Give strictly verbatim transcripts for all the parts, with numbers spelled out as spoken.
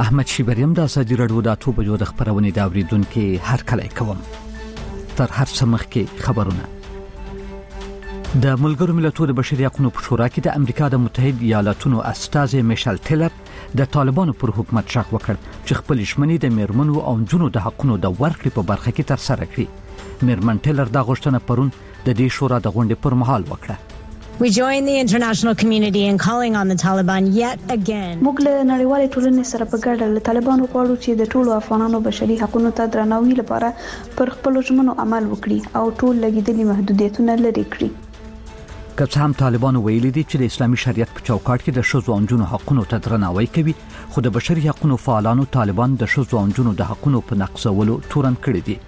احمد شیبریم د ازادي راډیو د اټو بجو د خبرونې دا اوریدونکو هر کله کوم تر هر څه مخکې خبرونه. د ملګرو ملتونو د بشري حقوقو په شورا کې د امریکا د متحده ایالاتونو استازي میشل ټیلر د طالبانو پر حکومت شاک وکړ چې خپل شمنې د میرمنو او جنونو د حقوقو د ورکړې په برخه کې تر سره کړي. میرمن ټیلر دا غوښتنه پرون د دې شورا د غونډې پر مهال وکړه. We join the international community in calling on the Taliban yet again. موږ له نړیوالې ټولنې سره په ګډه له طالبانو غواړو چې د ټولو افغانانو بشري حقوقو ته درناوي لپاره پر خپل ژمنو عمل وکړي او ټول لګیدلي محدودیتونه لرې کړي. که څه هم طالبانو ویلي دي چې د اسلامي شریعت په چوکاټ کې د ښځو او نجونو حقوقو ته درناوی کوي، خو د بشري حقوقو فعالانو طالبان د ښځو او نجونو د حقوقو په نقضولو تورن کړی دي.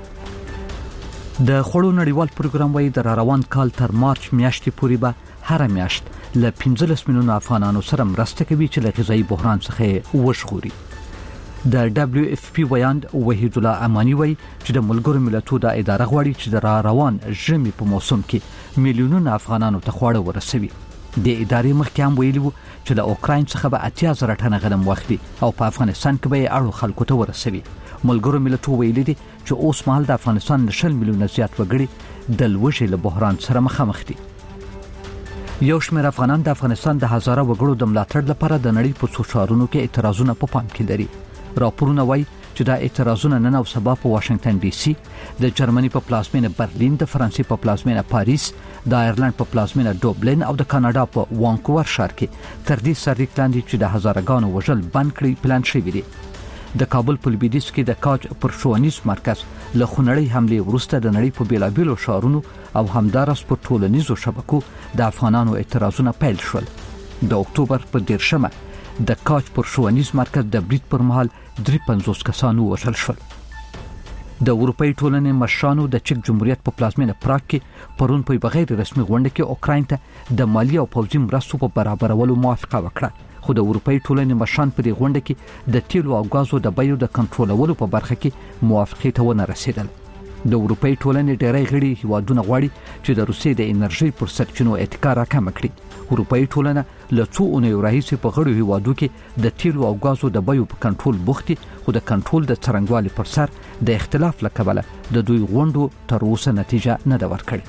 د خړو نړیوال پروګرام وايي د روان کال تر مارچ میاشتې پورې به هر میاشت ل پنځلس میلیون افغانانو سره مرسته کوي چې له غذایی بحران څخه وژغوري. د دبليو اف پی ویاند وحید الله امانی وایي چې د ملګرو ملتونو د اداره غواړي چې د روان ژمي په موسم کې میلیونونه افغانانو ته خواړه ورسوي. د ادارې مخکې هم ویلي وو چې له اوکراین څخه به اتیا زره ټنه غنم واخلي او په افغانستان کې به اړو خلکو ته ورسوي. ملګرو ملتونو ویلي دي چې اوس مهال د افغانستان نشل میلیونه زیات وګړي د لوږې له بحران سره مخامخ دي. یو شمېر افغانان د افغانستان د هزاره وګړو د ملاتړ لپاره د نړۍ په څو ښارونو کې اعتراضونه په پام کې لري. راپورونه وایي چې دا اعتراضونه نن او سبا په واشنگټن ډي سي، د جرمني په پلازمینه برلین، د فرانسې په پلازمینه پاریس، د آیرلند په پلازمینه دوبلن او د کاناډا په وانکوور ښار کې تر دې سرلیک لاندې چې د هزارګانو وژل بند کړي پلان شوی دی. د کابل په لویدیځ کې د کاج پر ښوونیز مرکز له خونړۍ حمله وروسته د نړۍ په بیلابیلو ښارونو او همدارس په ټولنیزو شبکو د افغانانو اعتراضونه پیل شول. د اکتوبر په دیرشمه د کاج پر ښوونیز مرکز د برید پر مهال درې پنځوس کسانو وژل شول. د اروپאי ټولنې مشرانو د چک جمهوریت په پلازمینه پراګ کې پرون په بغیر رسمي غونډه کې اوکراین ته د مالی او پوځي مرستو په برابرولو موافقه وکړه. خو د اروپאי ټولنې مشران په دې غونډه کې د تیلو او غازو د بیو د کنټرولولو په برخه کې موافقه ته ونه رسیدل. د اروپאי ټولنې ډېری غړي هیوادونه غواړي چې د روسیې د انرژي پر سرچینو اتکا راکم کړي. اروپאי ټولنه له څو اونیو راهیسې په غړو هیوادو کې د تیلو او غازو د بیو په کنټرول بوختي، خو د کنټرول د څرنګوالي پر سر د اختلاف لکبله د دوی غونډو تر اوسه نتیجه نه ده ورکړې.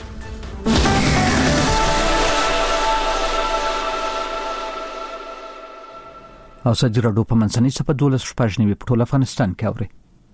او ازادي راډیو په منځنۍ صفحه دولس شپږ نیوي په ټول افغانستان کې اوري.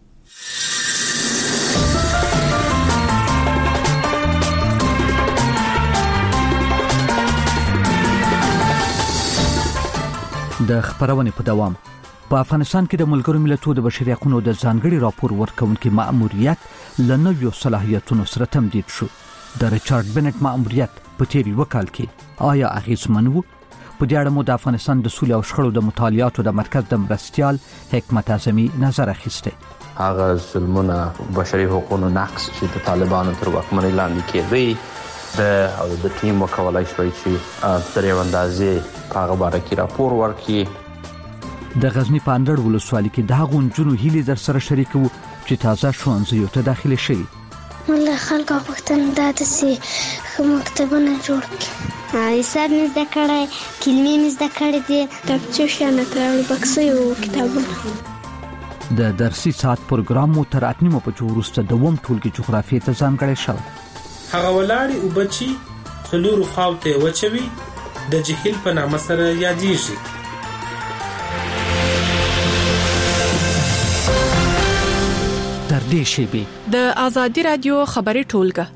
د خبرونې په دوام په افغانستان کې د ملګرو ملتونو د بشري حقوقو د ځانګړي راپور ورکونکو مأموریت له نویو صلاحیتونو سره تمدید شو. د ریچارډ بنټ مأموریت په تیر یو کال کې آیا اغیزمن و؟ په دې اړه مو د افغانستان د سولې او شخړو د مطالعاتو د مرکز د مرستيال حکمت اعظمي نظر اخیسته. هغه ظلمونه بشري حقوقو نقض چې د طالبانو تر واکمنۍ لاندې کېدی د او د ټیم وکولای شوی چې تر یو اندازې په هغه باره کې راپور ورکړي. د غزنی په اندړ ولسوالۍ کې د هغو نجونو هیلې در سره شریکو چې تازه ښوونځیو ته داخله شوي. والله خلک غوښتل دا داسې مکتبونه جوړ کړي. حساب مې زده کړی، کلمې مې زده کړې دي، کتابچې شیانه کړل، بکسې او کتابونه. د درسي ساعت پروګرام مو تر اتنیمو بجو وروسته دوم ټولګي جغرافیې ته ځانګړی شو. هغه ولاړې وبچي څلورو خواوته وچوي د جهیل په نامه سره یادېږي. تر دې شیبې د ازادي رادیو خبري ټولګه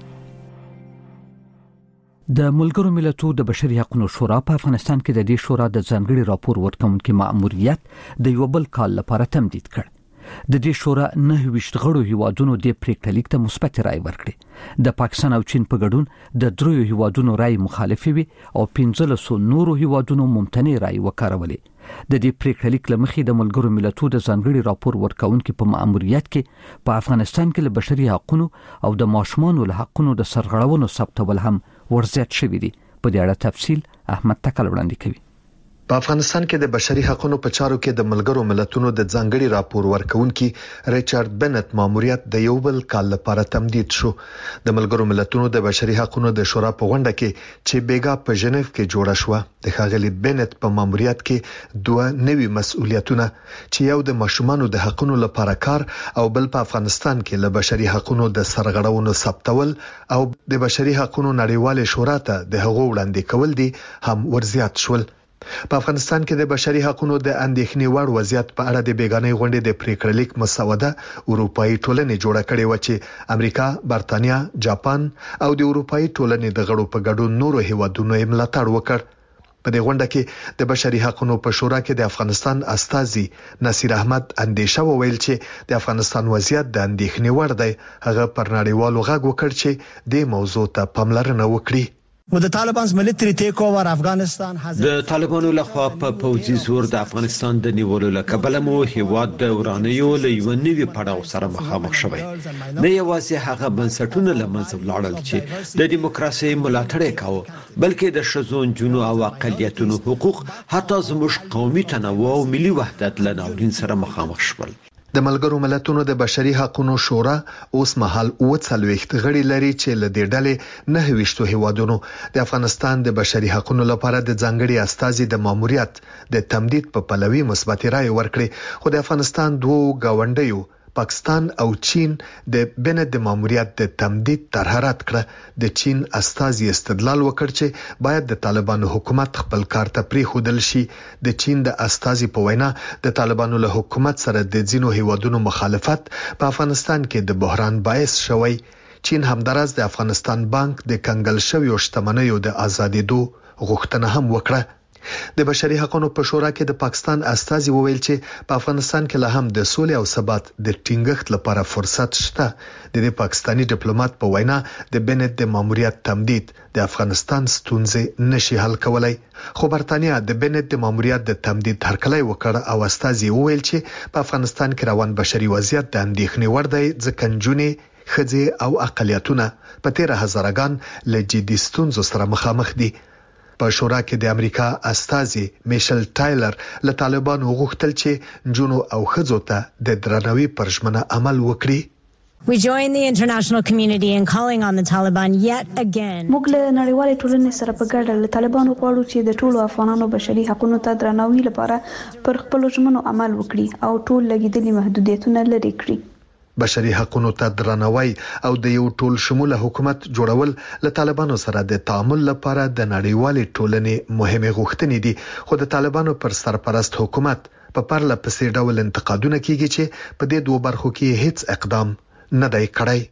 د ملګرو ملتونو د بشري حقوقو شورا په افغانستان کې د دې شورا د ځانګړي راپور ورکونکو مأموریت د یو بل کال لپاره تمدید کړ. د دې شورا نه ویشت غړو هیوادونو د پریکړه لیک ته مثبت رائے ورکړي. د پاکستان او چین په ګډون د دریو هیوادونو رائے مخالفه وي او پنځلسو نورو هیوادونو ممتنع رائے وکړولې. د دې پریکړه لیک لمخې د ملګرو ملتونو د ځانګړي راپور ورکونکو په مأموریت کې په افغانستان کې له بشري حقوقو او د ماشومانو له حقوقو د سرغړونو ثبتول هم ورزیات شوی دی. په دې اړه تفصیل احمد تکل وړاندې کوي. په افغانستان کې د بشري حقوقو په چارو کې د ملګرو ملتونو د ځانګړي راپور ورکونکي ریچارډ بنت ماموریت د یو بل کال لپاره تمدید شو. د ملګرو ملتونو د بشري حقوقو د شورا په غونډه کې چې بیګا په ژنیف کې جوړه شو، د ښاغلي بنت په ماموریت کې دوه نوي مسؤلیتونه چې یو د ماشومانو د حقوقو لپاره کار او بل په افغانستان کې له بشري حقوقو د سرغړونو ثبتول او د بشري حقوقو نړیوال شورا ته د حقوقو وړاندې کول دي هم ورزیات شول. په افغانستان کې د بشري حقوقو د اندېښنې وړ وضعیت په اړه د بیگانې غونډې د پریکړه لیک مسوده اروپאי ټولنې جوړه کړې و چې امریکا، برتانیا، جاپان او د اروپאי ټولنې د غړو په ګډون نورو هیوادونو یې ملاتړ وکړ. په دې غونډه کې د بشري حقوقو په شورا کې د افغانستان استازي نصیر احمد اندیشه وویل چې د افغانستان وضعیت د اندېښنې وړ دی. هغه پر نړیوالو غږ وکړ چې د موضوع ته پاملرنه وکړي. د طالبانو لخوا په پوځي زور د افغانستان د نیولو لکبله مو هیواد د ورانیو له یو نوي پړاو سره مخامخ شوی. نه یوازې هغه بنسټونه له منځه ولاړل چې د دیموکراسي ملاتړ یې کاوه، بلکې د ښځو، نجونو او اقلیتونو حقوق حتی زموږ قومي تنوع او ملي وحدت له ناورین سره مخامخ شول. د ملګرو ملتونو د بشري حقوقو شورا اوس مهال اوه څلوېښت غړي لري چې له دې ډلې نهه ویشت هیوادونو د افغانستان د بشري حقوقو لپاره د ځانګړي استازي د ماموریت د تمدید په پلوي مثبت رائے ورکړي. خو د افغانستان دوه گاونډیو پاکستان او چین د بنت د ماموریت د تمدید طرح رد کړه. د چین استازي استدلال وکړ چې باید د طالبانو حکومت خپل کار ته پریښودل شي. د چین د استازي په وینا د طالبانو له حکومت سره د ځینو هیوادونو مخالفت په افغانستان کې د بحران باعث شوی. چین همدارس د افغانستان بانک د کنګل شویو شتمنیو د آزادېدو غوښتنه هم وکړه. د بشري حقوقو په شورا کې د پاکستان استازي وویل چې په افغانستان کې لا هم د سولې او ثبات د ټینګښت لپاره فرصت شته. د دې پاکستانی ډیپلوماټ په وینا د بنت د ماموریت تمدید د افغانستان ستونزې نشي حل کولای. خو برتانیا د بنت د ماموریت د تمدید هرکلی وکړ او استازي وویل چې په افغانستان کې روان بشري وضعیت د اندېښنې وړ دی، ځکه نجونې، ښځې او اقلیتونه په تیره هزارهګان له جدي ستونزو سره مخامخ دي. په شورا کې د امریکا استازي میشل ټایلر له طالبانو غوښتل چې نجونو او ښځو ته د درناوي پر ژمنه عمل وکړي. We join the international community in calling on the Taliban yet again. موږ له نړیوال ټولنې سره په ګډه له طالبانو غواړو چې د ټولو افغانانو بشري حقوقو ته درناوي لپاره پر خپل ژمنو عمل وکړي او ټول لګیدلي محدودیتونه لرې کړي. بشري حقوقو ته درناوی او د یو ټول شموله حکومت جوړول له طالبانو سره د تعامل لپاره د نړیوالې ټولنې مهمه غوښتنې دي. خو د طالبانو پر سرپرست حکومت په پرله پسې ډول انتقادونه کیږي چې په دې دوه برخو کې هیڅ اقدام نه دی کړی.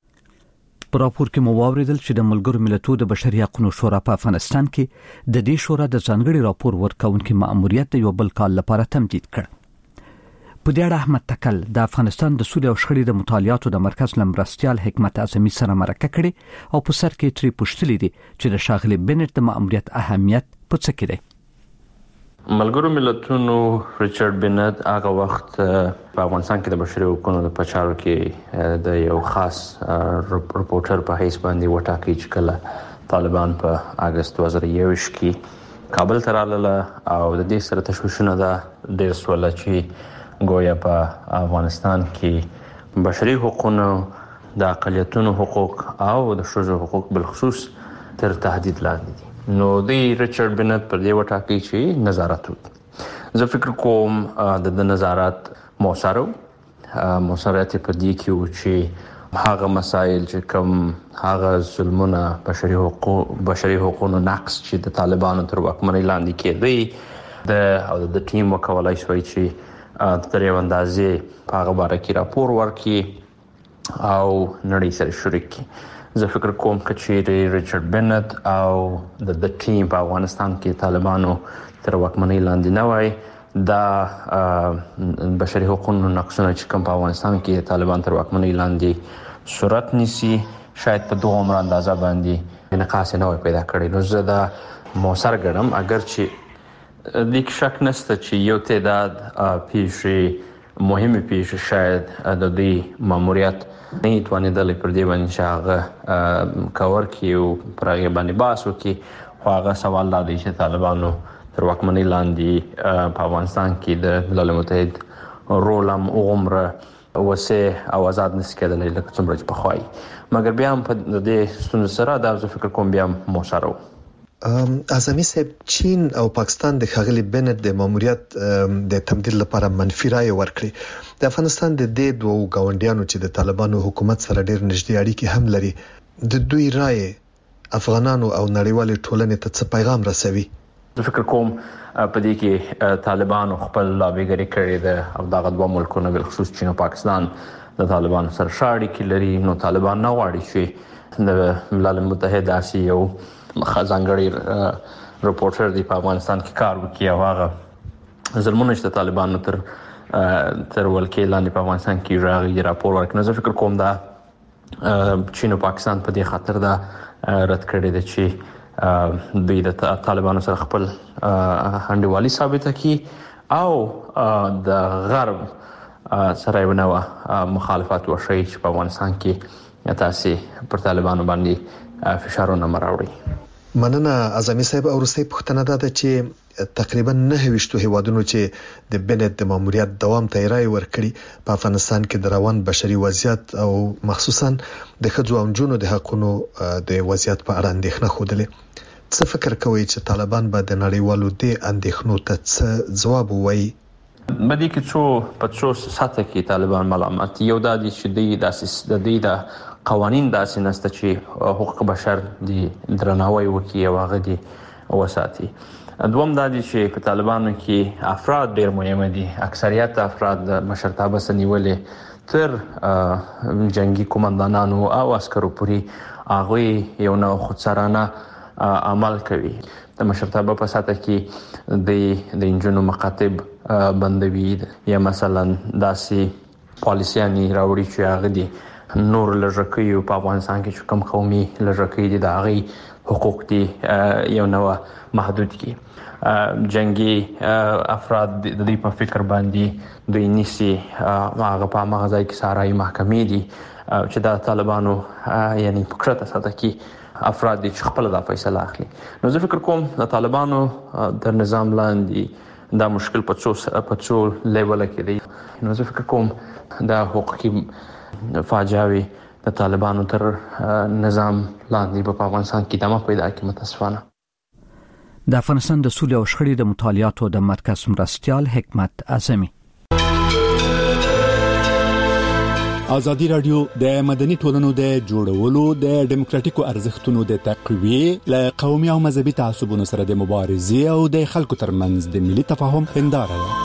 په راپور کې مو واوریدل چې د ملګرو ملتونو د بشري حقوقو شورا په افغانستان کې د دې شورا د ځانګړي راپور ورکونکي ماموریت د یو بل کال لپاره تمدید کړ. په دې اړه احمد تکل د افغانستان د سولې او شخړې د مطالعاتو د مرکز لمرستيال حکمت اعظمي سره مرکه کړې او په سر کې تری پوښتلې دي چې د شاغلي بنت د ماموریت اهمیت په څه کې دی. ملګرو ملتونو ریچارډ بنت هغه وخت په افغانستان کې د بشري حقوقو د پچارو کې د یو خاص رپورټر په حیث باندې وټاکي چې کله طالبان په اگست دوه زره یوویشت کې کابل ته راغله او د دې سره تشویشونه ده ډېر سوال چې گویا په افغانستان کې بشري حقوقو د اقلیتونو حقوق او د ښځو حقوق بالخصوص تر تهدید لاندې دي. نو د ریچارډ بنت پر دې وټاکي چې نظارت وکړي. زه فکر کوم د نظارت موثر موثریت په دې کې و چې هغه مسایل چې کوم هغه ظلمونه بشري حقوق بشري حقوقو نقص چې د طالبانو تر واکمنۍ لاندې کېدی د او د ټیم وکولای شوی چې تر یو اندازې په هغه باره کې راپور ورکړي او نړۍ سره شریک کړي. زه فکر کوم چې ریچارډ بنت او د ټیم په افغانستان کې طالبانو تر واکمنۍ لاندې نه وای، دا بشري حقوقو نقصونه چې کوم په افغانستان کې طالبان تر واکمنۍ لاندې صورت نیسي شاید په دوه عمر اندازه باندې نقاص نه وای پیدا کړی. نو زه دا موثر ګڼم، اگر چې د شک نشته چې یو تعداد پیښې مهمه پیښې شاید د دې ماموریت نه توانیدل پر دې باندې چې هغه کور کې او پر هغه باندې باسو کې خو هغه سوال دا دی چې طالبانو تر واکمنۍ لاندې په افغانستان کې د ملل متحد رول هم عمره وسه او آزاد نس کېدلې لکه څومره چې پخوای مګر بیا هم په دې ستونزو سره دا زه فکر کوم بیا مو سره اعظمي صاحب چین او پاکستان د خاغلی بنت د ماموریت د تمدید لپاره منفي رائے ورکړي د افغانستان د دې دوه گاونډیانو چې د طالبانو حکومت سره ډېر نږدې اړیکې هم لري د دوی رائے افغانانو او نړیوال ټولنې ته څه پیغام رسوي زه فکر کوم په دې کې طالبانو خپل لابیګری کړی د او دغه دوه ملکونو بل خصوص چین او پاکستان د طالبانو سره شاړي کې لري نو طالبان نه غواړي چې د ملل متحد آسیا او خزانګړي رپورټر دی په افغانستان کې کار وکړي او هغه ظلمونه چې طالبانو تر تر ولکې لاندې په افغانستان کې راغلي راپور ورکړي زه فکر کوم دا چین او پاکستان په دې خاطر دا رد کړی دی چې دوی د طالبانو سره خپل انډیوالي ثابته کړي او د غرب سره یو نوع مخالفت وشي چې په افغانستان کې تاسو پر طالبانو باندې فشارونه مراوړي مننه اعظمي صاحب او روسي پښتنه ده چې تقریبا نه وشتو هیوادونو چې د بنت د ماموریت دوام ته رائے ورکړي په افغانستان کې د روان بشري وضعیت او مخصوصا د ښځو او نجونو د حقوقو د وضعیت په اړه اندېښنه خوده څه فکر کوي چې طالبان به د نړیوالو د اندېښنو ته څه جواب وایي مدې کې څو په څو ساته کې طالبان ملامت یو د دې چې د داسې د دې د قوانين داسې نسته چې حقوق بشر دي درناوی وکړي او هغه دي وساتي دوم دا دي چې په طالبانو کې افراد ډېر مهم دي اکثریت افراد مشرتابه سنیولې تر جنگي قومندانانو او عسکرو پورې هغه یو نو خودسرانه عمل کوي د مشرتابه په ساته کې د د انجنونو مقاطب بندوي یا مثلا داسې پالیسياني راوړي چې هغه دي نور لږکي په افغانستان کې کوم قومي لږکي دي د هغه حقوق دي یو نو محدود کی جنگي افراد د دې په فکر باندې دوی نيسي هغه په مغزای کې سارای محکمې دي چې د طالبانو یعنی پکړه ساته کې افراد دي چې خپل د فیصله اخلي نو زه فکر کوم د طالبانو د نظام لاندې دا مشکل په څو په څو لیول کې دی نو زه فکر کوم دا حقوقي فاجعوي د طالبانو تر نظام لاندې په افغانستان کې دمه پیدا کړي متاسفانه د افغانستان د سولې او شخړې د مطالعاتو د مرکز مرستيال حکمت اعظمي ازادي رادیو د مدني ټولنو د جوړولو د ډیموکراتیکو ارزښتونو د تقویه ل قومي او مذهبي تعصبونو سره د مبارزې او د خلکو ترمنځ د ملي تفاهم هنداره ده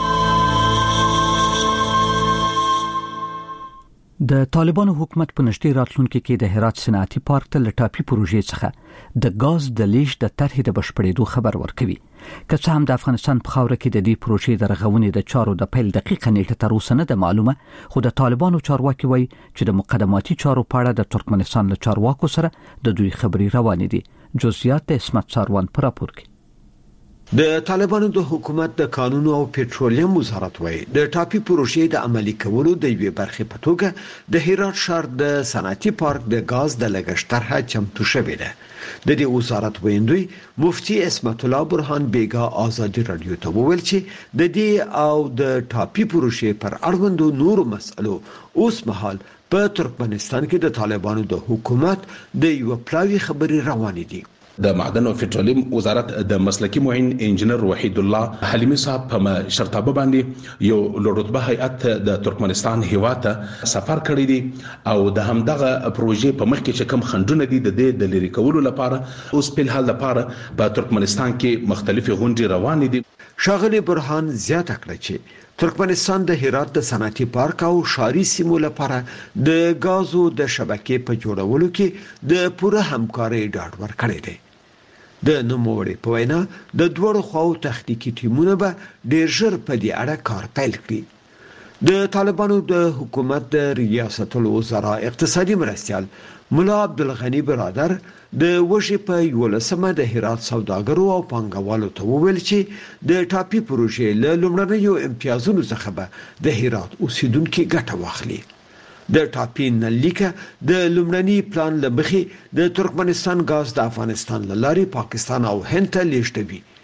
د طالبانو حکومت په نشټي راتلونکو کې د هرات صنعتي پارک ته لټاپي پروژې څخه د غاز د لیش د طرحې د بشپړېدو خبر ورکوي که څه هم د افغانستان په خاور کې د دې پروژې د رغونې د چارو د پیل دقیقه نیټه تر اوسه نه ده معلومه خو د طالبانو چارواکي وایي چې د مقدماتي چارو په اړه د ترکمنستان له چارواکو سره د دوی خبري روانې دي جزئیات د اسمت ساروان پر راپور کې د طالبانو د حکومت د قانون او پېټرولیم وزارت وایي د ټاپي پروژې د عملي کولو د یوې برخې په توګه د هرات ښار د صنعتي پارک د غاز د لګښت طرحه چمتو شوې ده د دې وزارت ویندوی مفتي اسمت الله برهان بیگا ازادي رادیو ته وویل چې د دې او د ټاپي پروژې پر اړوندو نورو مسلو اوس مهال په ترکمنستان کې د طالبانو د حکومت د یو پلاوی خبري روانې دي د معدن او پټرولیم وزارت د مسلکی معین انجنیر وحید الله حلیمی صاحب په شرطابه باندې یو لوړرتبه هیئت د ترکمنستان هیواد سفر کړی دی او د همدغه پروژې په مخ کې چې کوم خندونه دي د دې د لری کولو لپاره اوس په حال لپاره په ترکمنستان کې مختلفي غونډې روانې دي شاغلی برهان زیاته کړی چې ترکمنستان د هرات د صنعتي پارک او شاري سیمو لپاره د غازو د شبکې په جوړولو کې د پوره همکارۍ ډاډ ورکړی دی د نوموړي په وینا د دوړو خواو تخنیکی ټیمونه به ډیر ژر په دې اړه کار پیل کړي د طالبانو د حکومت د ریاست الوزرا اقتصادي مرستيال مولا عبدالغنی برادر د وشي په یولسمه د هرات سوداګرو او پانګوالو ته وویل چې د ټاپي پروژې له لومړنیو امتیازونو څخه به د هرات اوسیدونکو ګټه واخلي د ټاپي نلیکه د لومړني پلان لمخې د ترکمنستان غاز د افغانستان لاري پاکستان او هند ته لیږدوي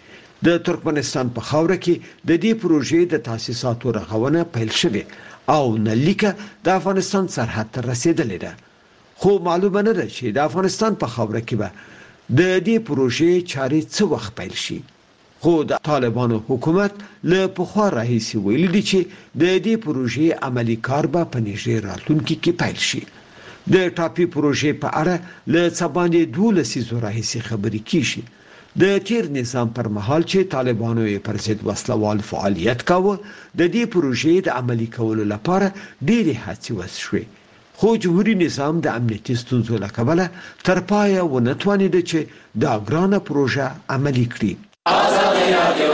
د ترکمنستان په خاوره کې د دې پروژې د تاسیساتو رغونه پیل شوه او نلیکه د افغانستان سرحد ته رسیدلې ده، خو معلومه نه ده چې د افغانستان په خاوره کې به د دې پروژې چارې څه وخت پیل شي. خو د طالبانو حکومت له پخوا راهیسې ویلي دي چې د دې پروژې عملی کار به په نږدې راتلونکي کې پیل شي. د ټاپي پروژې په اړه له څه باندې دوه لسیزو راهیسې خبرې کیږي. د تیر نظام پر مهال چې طالبانو یې پر ضد وسلوال فعالیت کاوه، د دې پروژې د عملی کولو لپاره ډېرې هڅې وشوې، خو جمهوریت نظام د امنیتي ستونزو له کبله تر پایه ونه توانېده چې دا ګرانه پروژه عملي کړي. ازادي رادیو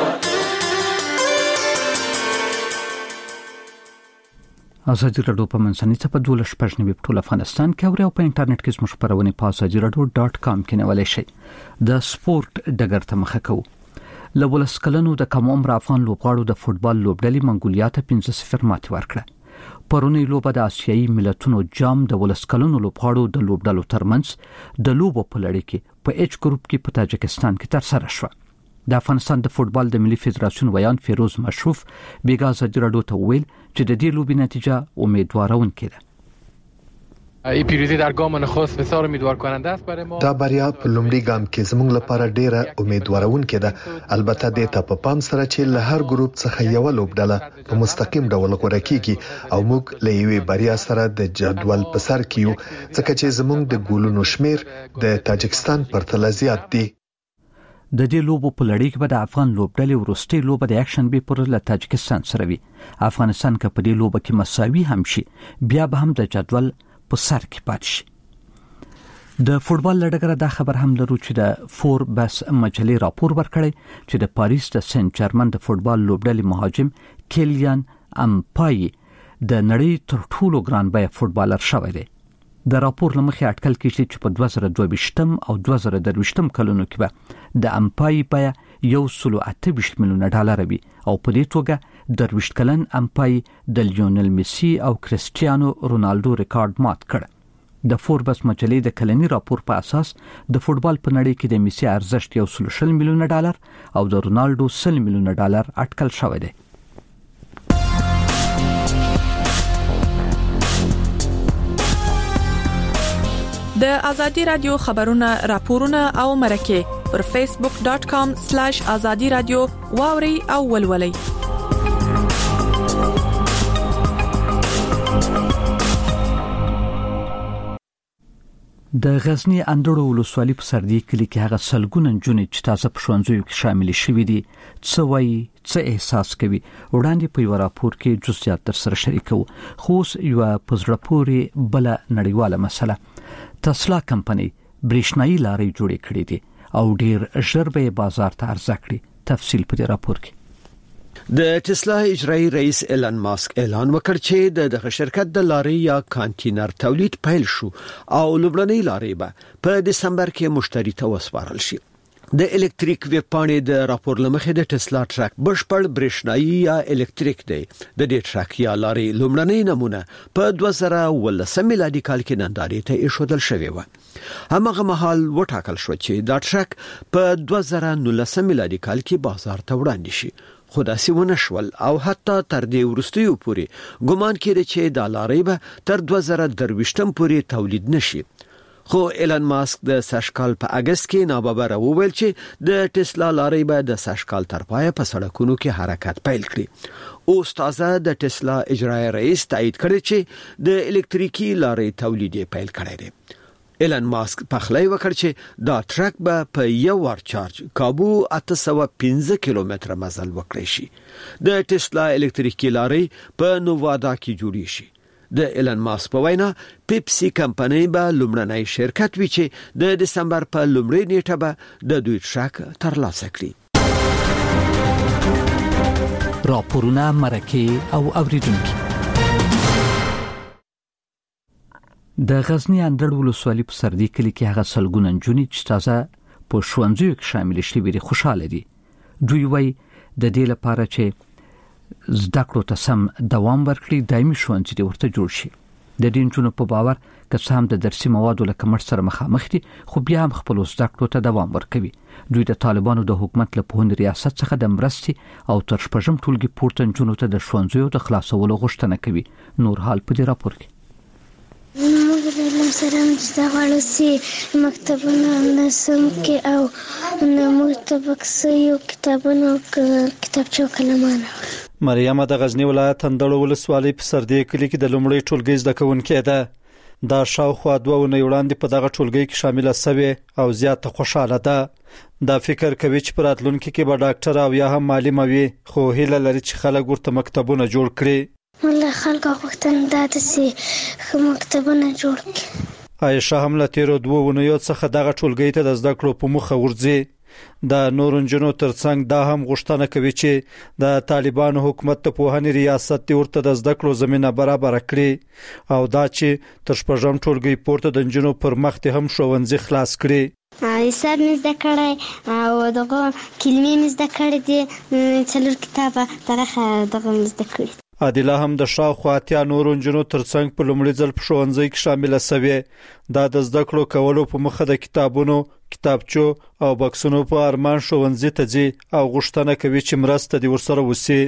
ازادي رادیو په منځنۍ صفحه دوله شپږ نیمه په ټول افغانستان کې او په انټرنیټ کې زموږ خبرونه په ازادي رادیو ډاټ کام کې نیولای شئ. د سپورت ډګر ته مخه کوو. لولس کلنو د کم عمر افغان لوبغاړو د فوتبال لوبډلې منګولیا ته پنځه صفر ماتې ورکړه. پرونی لوبه د آسیایي ملتونو جام د ولس کلنو لوبغاړو د لوبډلو ترمنځ د لوبو په لړۍ کې په ایچ ګروپ کې په تاجکستان کې تر سره شوه. د افغانستان د فوتبال د ملي فدراسیون ویان فیروز مشروف بیګا ازادي رادیو ته ویل چې د دې لوبې نتیجه امیدوارونکې ده. ای پیروزی در گام نخست بسیار امیدوار کننده است برای ما. دا بریا په لومړي ګام کې زموږ لپاره ډیره امیدوارونکې ده. البته د ته په پام سره چې له هر ګروپ څخه یو لوبډله په مستقیم ډول غوړه کیږي او موږ له یوې بریا سره د جدول په سر کې یو، ځکه چې زموږ د ګولونو شمیر د تاجکستان پرتله زیات دی. د دې لوبو په لړۍ کې به د افغان لوبډلې وروستۍ لوبه د یک شنبه پر له تاجکستان سره وي. افغانستان که په دې لوبه کې مساوي هم شي، بیا به هم د جدول په سر کې پاتې شي. د فوتبال لړګره دا خبر هم لرو چې د فور بس مجلې راپور ورکړی چې د پاریس د سنت جرمن د فوتبال لوبډلې مهاجم کیلیان امپای د نړۍ تر ټولو ګران بیه فوتبالر شوی دی. د راپور لمخې اټکل کیږي چې په دوه زره دوه ویشتم او دوه زره درې ویشتم کلونو کې به د امپای بیه یو سل اته ویشت میلیونه ډالر وي او په دې توګه درویشت کلن امپای د لیونل میسی او کریسټیانو رونالدو ریکارډ مات کړ. د فوربس مجلې د کلنی راپور په اساس د فوتبال په نړۍ کې د میسی ارزښت یو سل شل میلیونه ډالر او د رونالدو سل میلیونه ډالر اټکل شوی دی. د ازادي رادیو خبرونه راپورونه او مرکه پر فیسبوک ډاٹ کام سلیش ازادي رادیو واوري او ولولي. د غزنی اندړو ولسوالۍ په سردي کلی کې هغه سلګونه نجونې چې تازه په ښوونځیو کې شامل شوي دي څه وایي، څه احساس کوي، وړاندې په یو راپور کې جزئیات در سره شریکو. خو یو په زړه پورې بل نړیواله مسله تسلا کمپنی برېښنايي لارې جوړې کړې دي او ډېر ژر به بازار ته عرضه کړي. تفصیل په دې راپور کې. د ټسلا اجرایی رئیس ایلن ماسک اعلان وکړ چې دغه شرکت د لارې یا کانټینر تولید پیل شو او لومړنۍ لارې به په دسمبر کې مشتری ته وسپارل شي. د الکتریک ویب پاڼې د راپور لمخې د ټسلا ټرک بشپړ برېښنايي یا الکتریک دی. د دې ټرک یا لارې لومړنۍ نمونه په دوه زره ولسم میلادي کال کې نندارې ته ایښودل شوې و. هماغه مهال وټاکل شو چې دا ټرک په دوه زره نولسم میلادي کال کې بازار ته وړاندې شي. خو داسې ونه شول او حتی تر دې وروستیو پورې ګمان کېده چې دا لارې به تر دوه زره درویشتم پورې تولید نشي. خو ایلن ماسک د سشکال په اگست کې ناببره وویل چې د ټسلا لارې به د سشکال تر پایه په سړکونو کې حرکت پیل کړي. اوس تازه د ټسلا اجرایی رئیس تایید کړی چې د الکتریکي لارې تولید پیل کړی دی. ایلن ماسک په خلای وکړ چې دا ټرک به په یو ور چارج کابو اته سوه پنځه کیلومتره مزل وکړي شي. د ټسلا الکتریکي لارې په نووادا کې جوړی شي. د ایلن ماسک په وینا پیپسي کمپنۍ به لومړنۍ شرکت وي چې د دسمبر په لومړۍ نیټه به د دوی ټرک ترلاسه کړي. راپورونه مرکه او اوریدونکو. د غزنی اندړ ولسوالۍ په سردي کلی کې هغه سلګونه نجونې چې تازه په ښوونځیو کې شامل شوي دي خوشاله دي. دوی وایي د دې لپاره چې زده کړو ته سم دوام ورکړي دایمي ښوونځي دې ورته جوړ شي. د دې نجونو په باور که څه هم د درسي موادو له کمښت سره مخامخ دي خو بیا هم خپل زده کړو ته دوام ورکوي. دوی د طالبانو د حکومت له پوهنې ریاست څخه د مرستې او تر شپږم ټولګي پورته نجونو ته د ښوونځیو د خلاصولو غوښتنه کوي. نور حال په دې راپور کې موږ د علم سره مجده غواړو چې مکتبونه نسم کې او موږ ته بکسیو کتابونه کتابچو کلمانه. مریم د غزنی ولایت اندړو ولسوالۍ په سردي کلی کې د لومړي ټولګي زده کوونکې ده. دا شاوخوا دوه ونې وړاندې په دغه ټولګي کې شامله شوې او زیاته خوشاله ده. دا فکر کوي چې په راتلونکي کې به ډاکټر او یا هم معلم وي، خو هیله لري چې خلک ورته مکتبونه جوړ کړي. والله خلک غوښتنه ده چې مکتبونه جوړ کړي. عایشه هم له تیرو دوه ونیو څخه دغه ټولګي ته د زده کړو په مخه ورځي. د نور نجونو ترڅنګ دا هم غوښتنه کوي چې د طالبانو حکومت ته پوهنې ریاست ورته د زده کړو زمينه برابر کړي او دا چې تر شپږم ټولګي پورته د نجونو پر مخ ته هم ښوونځي خلاص کړي. حساب مې زده کړی او دغه کلمې مې زده کړې دي، څلور کتابه دغه دغه زده کړې. عادله هم د شاوخوا اتیا نورو نجونو ترڅنګ په لومړي ځل په ښوونځي کې شامله شوې. دا د زده کړو کولو په مخه د کتابونو، کتابچو او بکسونو په ارمان ښوونځي ته ځي او غوښتنه کوي چې مرسته دې ورسره وشي.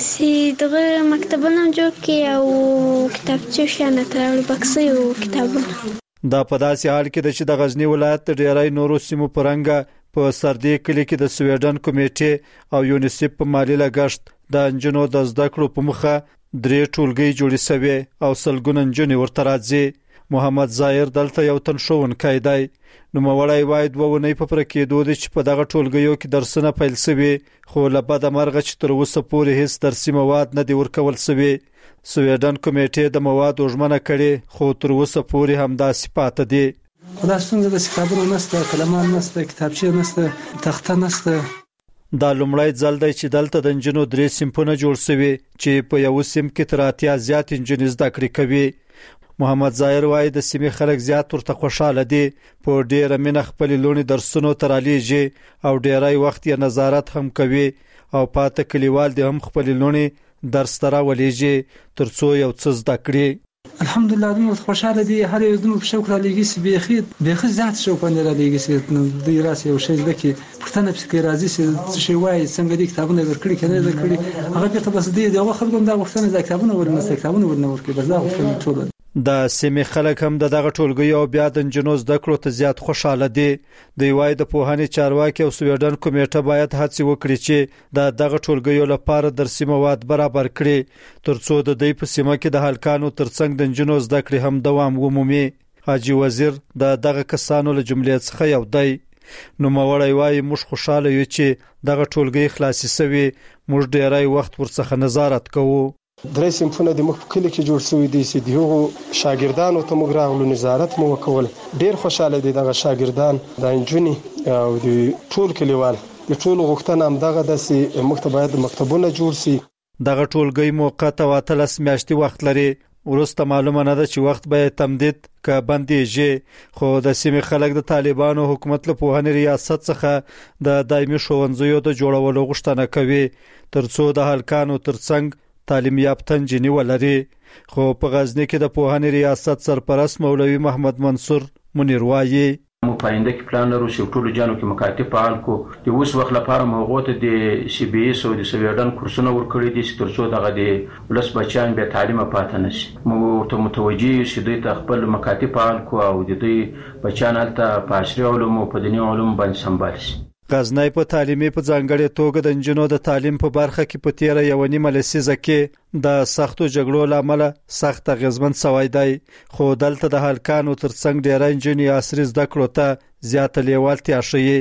چې دغه مکتبونه جوړ کړي او کتابچو شانه تراوړي بکسې او کتابونه. دا په داسې حال کې ده چې د غزنی ولایت د ډیری نورو سیمو پرنګه په سردي کلی کې د سویډن کمیټې او یونیسف په مالی لګښت د انجنونو د زده کړو په مخه درې ټولګي جوړې شوې او سلګونه انجنې ورته راځي. محمد ظاهر دلته یو تن ښوونکی دی. نوموړی وایي دوه ونې په پوره کېدو دي چې په دغه ټولګیو کې درسونه پیل شوي، خو له بده مرغه چې تر اوسه پورې هیڅ درسي مواد نه دي ورکول شوي. سویډن کمیټې د موادو ژمنه کړې خو تر اوسه پورې همداسې پاتې دي. خدا ستونزه د کتابونو نشته، کلمان نشته، کتابچې نشته، تخته نشته. دا لومړی ځل دی چې دلته د انجنونو درې صنفونه جوړ شوي چې په یو صنف کې تر اتیا زیات انجنې زده کړې کوي. محمد ظاهر وایي د سیمې خلک زیات ورته خوشاله دي، په ډیره مینه خپل لونی درسونو ته رالیږي او ډیری وخت یې نظارت هم کوي او پاته کلیوال دي هم خپل لونی درس ته راولېږي ترڅو یو څه زده کړي. الحمدلله دوی خوشاله دي، هر یو دوی په شوق را لېږي چې بيخي بيخي ذات شوق باندې را لېږي چې دوی راسي او شي ځکه پښتنه پسې راځي چې شي وایي څنګه دي کتابونه ورکړي کنه ورکړي هغه په بس دي دغه خلکو دا وختونه د کتابونه ورنه کتابونه ورنه ورکړي بس دا وختونه ټول. د سیمې خلک هم د دغه ټولګي او بیا د انجنونو زده کړو ته زیات خوشاله دي. دوی وایي د پوهنې چارواکي او سویډن کمیټه باید هڅه وکړي چې د دغه ټولګیو لپاره درسي مواد برابر کړي ترڅو د دوی په سیمه کې د هلکانو ترڅنګ د انجنونو زده کړې هم دوام ومومي. حاجی وزیر د دغه کسانو له جملې څخه یو دی. نوموړی وایي موږ خوشاله یو چې دغه ټولګي خلاصي شوي، موږ ډیری وخت ورڅخه نظارت کوو. درې صنفونه د مخ په کلی کې جوړ شوی دي چې دیغه شاګردانو ته موږ راغلو نظارت مو وکول. ډیر خوشاله دي دغه شاګردان د انجونی او د ټول کلیوال د ټول غوښتنه هم دغه د سي مکتبات مکتبونه جوړ شي. دغه ټولګي موقته واتلس میاشتې وخت لري. ورسته معلومه نه ده چې وخت به تمدید که بنديږي، خو د سیمې خلک د طالبانو حکومت له پوهنې ریاست څخه د دایمي ښوونځیو د جوړولو غوښتنه کوي ترڅو د هلکانو ترڅنګ تعلیم یافته انجنې ولري. خو په غزنی کې د پوهنې ریاست سرپرست مولوي محمد منصور منیر وایي مو پاینده کې پلان لرو چې ټول جانو کې مکاتب فعال کو د اوس وخت لپاره موغوت د سی بي اس او د سویډن کورسونه ورکړي دي چې ترڅو دغه د ولس بچیان به تعلیم پاتې نشي. مو ته متوجي شې دوی ته خپل مکاتب فعال کو او د دوی بچیان هلته په عصري علومو په دیني علومو باندې سمبال شي. غزنی په تعلیمي په ځانګړي توګه د انجنونو د تعلیم په برخه کې په تیر یو نیمه لسیزه کې د سختو جګړو لامل سخت غزمن سوی دی، خو دلته د هلکانو ترڅنګ ډیر انجنونی عصري زده کړو ته زیاته لیوالتیا شي.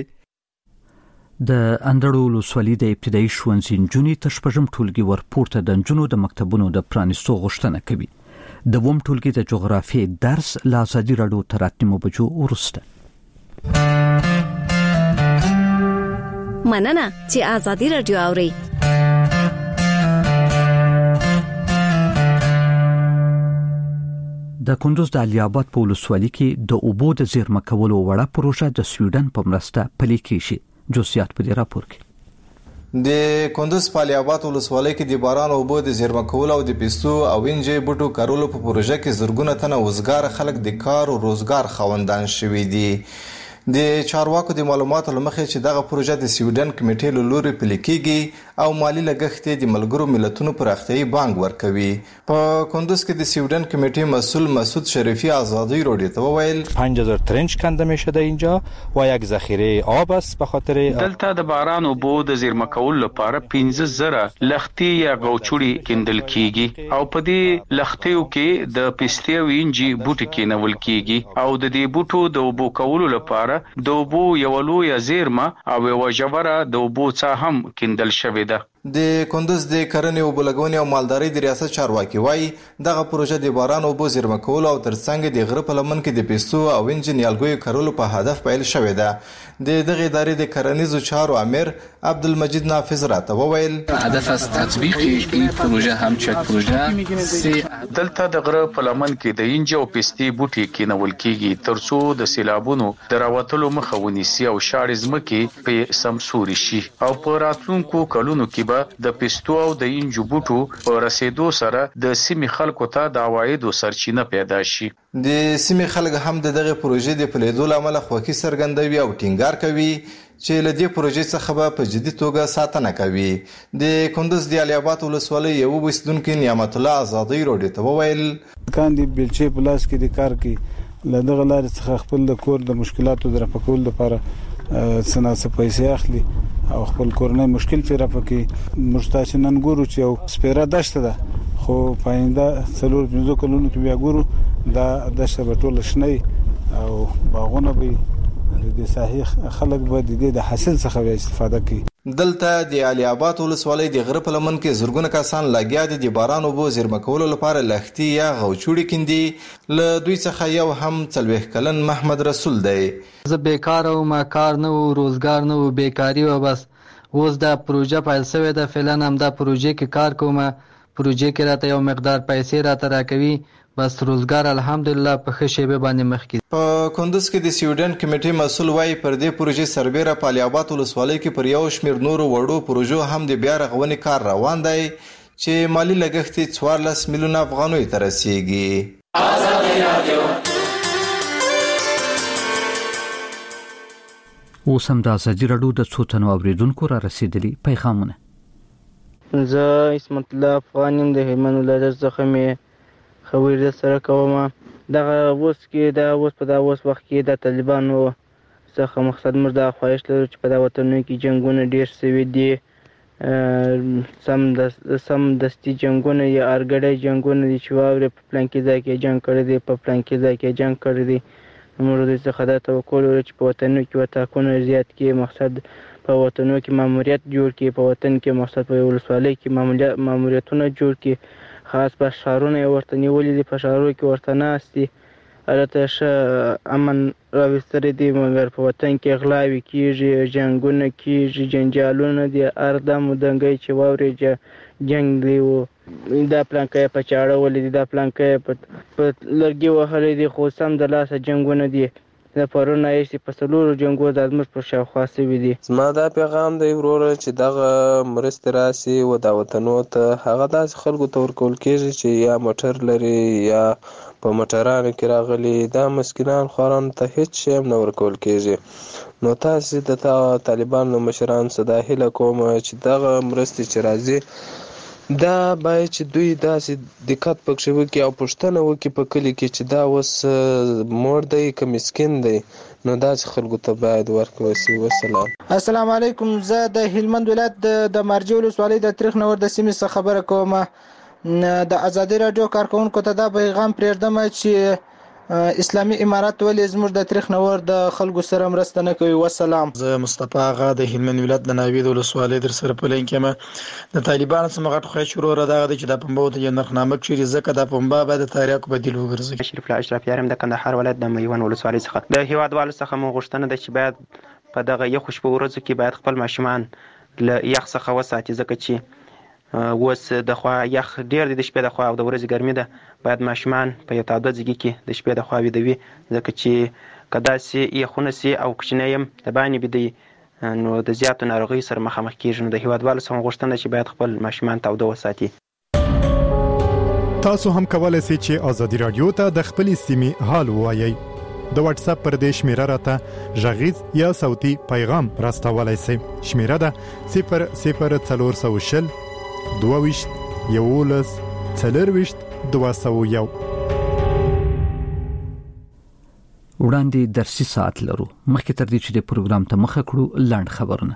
د اندړو ولسوالۍ د ابتدایي ښوونځي نجونې تر شپږم ټولګي ورپورته د نجونو د مکتبونو د پرانیستو غوښتنه کوي. د اووم ټولګي د جغرافیې درس له ازادي راډیو تر اتمو بجو وروسته. مننه چې ازادي راډیو اوري. د کندوز د علي آباد په ولسوالۍ کې د اوبو د زیرمه کولو وړه پروژه د سویډن په مرسته پلي کیږي. جزئیات په دې راپور کې. د کندوز په علي اباد ولسوالۍ کې د باران اوبو د زیرمه کولو او د پیستو او انجې بوټو کارولو په پروژه کې زرګونه تنه وزګار خلک د کار او روزګار خوندان شوي دي. د چارواکو د معلوماتو لمخې چې دغه پروژه د سویډن کمیټې له لوري پلي کیږي او مالی لګښت د ملګرو ملتونو پراختیايي بانک ورکوي. په کندوز کې د سویډن کمیټې مسئول مسعود شریفی آزادی رادیو ته وویل پنج هزار ترنج کنده می شده اینجا و یک ذخیره آب است به خاطر دلته د باران اوبو د زیرمه کولو لپاره پنځه زره لختي یا غوچوړي کیندل کیږي او په دې لختیو کې د پیستي او انجی بوټي کېنول کیږي او د دې بوټو د اوبو کولو لپاره د اوبو یو لویه زیرمه او یو ژوره د اوبو څاه هم کیندل شوې ده. د کندوز د کرنې او بلګونې او مالدارۍ د ریاست چارواکي وایي دغه پروژه د باران اوبو زیرمه کولو او ترڅنګ د غره په لمن کې د پیستو او انجن نیالګیو کارولو په هدف پیل شوې ده. د دغه ادارې د کرنیزو چارو امیر عبدالمجید نافذ راته وویل هدف از تطبیق این پروژه همچنین پروژه دلته د غره په لمن کې د انجن او پیستي بوټي کېنول کیږي ترڅو د سیلابونو د راوتلو مخه ونیسي او شاړې ځمکې په سمسوري شي او په راتلونکو کلونو کې د پیستو او د انجو بوټو په رسیدو سره د سیمې خلکو ته د عوایدو سرچینه پیدا شي. د سیمې خلک هم د دغه پروژې د پلیدو لامل خوښي څرګندوي او ټینګار کوي چې له دې پروژې څخه به په جدي توګه ساتنه کوي. د کندوز د علي اباد ولسوالۍ یو وسیدونکو نعمت الله آزادی رادیو ته وویل کاندي بلچې پلاس کې د کار کې له دغه لارې څخه خپل د کور د مشکلاتو د رفع کولو لپاره سناسه پیسې اخلي او خپل کورنۍ مشکل پیرا پکې مشتاش نن ګورو چې او سپیره دشته ده خو پاینده څلور پنځه کلونو کې بیا ګورو دا دشته به ټول شنه او باغونه به د صحیح خلک به د حاصل څخه استفاده کوي. دلته د علي اباد ولسوالۍ د غره په لمن کې زرګونه کسان لګیا دي د باران اوبو زیرمه کولو لپاره لختي یا غوچوړي کیندي. له دوی څخه یو هم څلوېښت کلن محمد رسول دی. زه بیکار او ما کار نه و روزګار نه و بیکاری و بس اوس دا پروژه پیل شوې ده فعلا هم دا پروژه کې کار کوم پروژه کې راته یو مقدار پیسې راته راکوي بس روزګار الحمدلله په ښه شیبه باندې مخکې. په کندوز کې د سویډن کمیټې مسؤل وایي پر دې پروژې سربېره په علي اباد ولسوالۍ کې پر یو شمېر نورو وړو پروژو هم د بیا رغونې کار روان دی چې مالی لګښت یې څوارلس میلیونه افغانیو ته رسیږي. اوس هم د ازادي راډیو د څو تنو اوریدونکو را رسیدلي پیغامونه. زه اسمت الله افغانیم د هلمند ولایت څخه مې خبرې سره کوم. دغه اوس کې دا اوس په دا اوس وخت کې د طالبانو څخه مقصد موږ دا خواهش لرو چې په دا وطنونو کې جنگونه ډېر شوي دي سم د سم دستي جنگونه یا ارګړی جنگونه دي چې واورې په پلانکي ځای کې جنګ کړی دی په پلانکي ځای کې جنګ کړی دی. موږ د څخه دا توکل لرو چې په وطنونو کې وټاکونه زیات کې مقصد په وطنونو کې ماموریت جوړ کې په وطن کې مقصد په ولسوالۍ کې ماموریتونه جوړ کې خاص په شهرونو ورته نیولې دي په شهرونو کې ورته ناستي البته ښه امن راوستری دی مګر په وطن کې غلاوي کیږي جنگونه کیږي جنجالونه دي اردم دنګي چې واوري جنگ دی و دا پلانکې په چاړه ولې دا پلانکې په لرګي وهلې دي خو سم د لاسه جنگونه دي د پرونه یې په سلور جنگو د ازمر په شاوخوا سوي دي. زما دا پیغام دی وروره چې دغه مرستې راسي و دا وطنو ته هغه داسې خلکو ته ورکول کېږي چې یا موټر لري یا په موټرانو کې راغلي دا مسکینان خوارانو ته هیڅ شی هم نه ورکول کېږي. نو تاسې د طالبانو مشرانو څخه دا هیله کوم چې دغه مرستې چې راځي دا باید چې دوی داسې دقت پکښې وکړي او پوښتنه وکړي په کلي کې چې دا اوس موړ دی که مسکین دی نو داسې خلکو ته باید ورکړل شي. وسلام. السلام علیکم. زه د هلمند ولایت د مارجې ولسوالۍ د تریخ نور د سیمې څخه خبره کوم. د ازادي راډیو کارکونکو ته دا پیغام پرېږدم چې اسلامي امارات ولې زموږ د تاریخ نور د خلکو سره مرسته نه کوي. والسلام. زه مصطفی آغا د هلمند ولایت د ناوید ولسوالۍ در سره په لین کې د طالبانو څخه غټ خو شروع را دغه چې د پنبو د نرخنامه کړي ځکه د پنبا بعد تاریخ بدیل وګرځي. شریف الله اشرف یارم د کندهار ولایت د میوان ولسوالۍ څخه د هیوادوالو څخه مو غوښتنه ده چې باید په دغه یو خوشبو ورځو کې باید خپل ماشومان له یخ څخه وساتي ځکه چې اوس د خوا یخ ډیر دی د شپې د خوا او د ورځې ګرمي ده باید ماشومان په یو تاوده ځای کې د شپې د خوا ویده وي ځکه چې که داسې یخونه سي او کوچنی هم د باندې بيدی نو د زیاتو ناروغیو سره مخامخ کیږي. نو د هیوادوالو څخه غوښتنه چې باید خپل ماشومان تاوده وساتي. تاسو هم کولای شئ چې ازادي رادیو ته د خپل سیمې حال ووایي. د واتس اپ پر دې شمیره راته ژغیز یا صوتي پیغام راستولای شئ. شمیره ده صفر صفر څلور سوه شل دوه ویشت یولس څلرویشت دوه سوه یو. وړاندې درسي ساعت لرو. مخکې تر دې چې د پروګرام ته مخه کړو لاند خبرونه.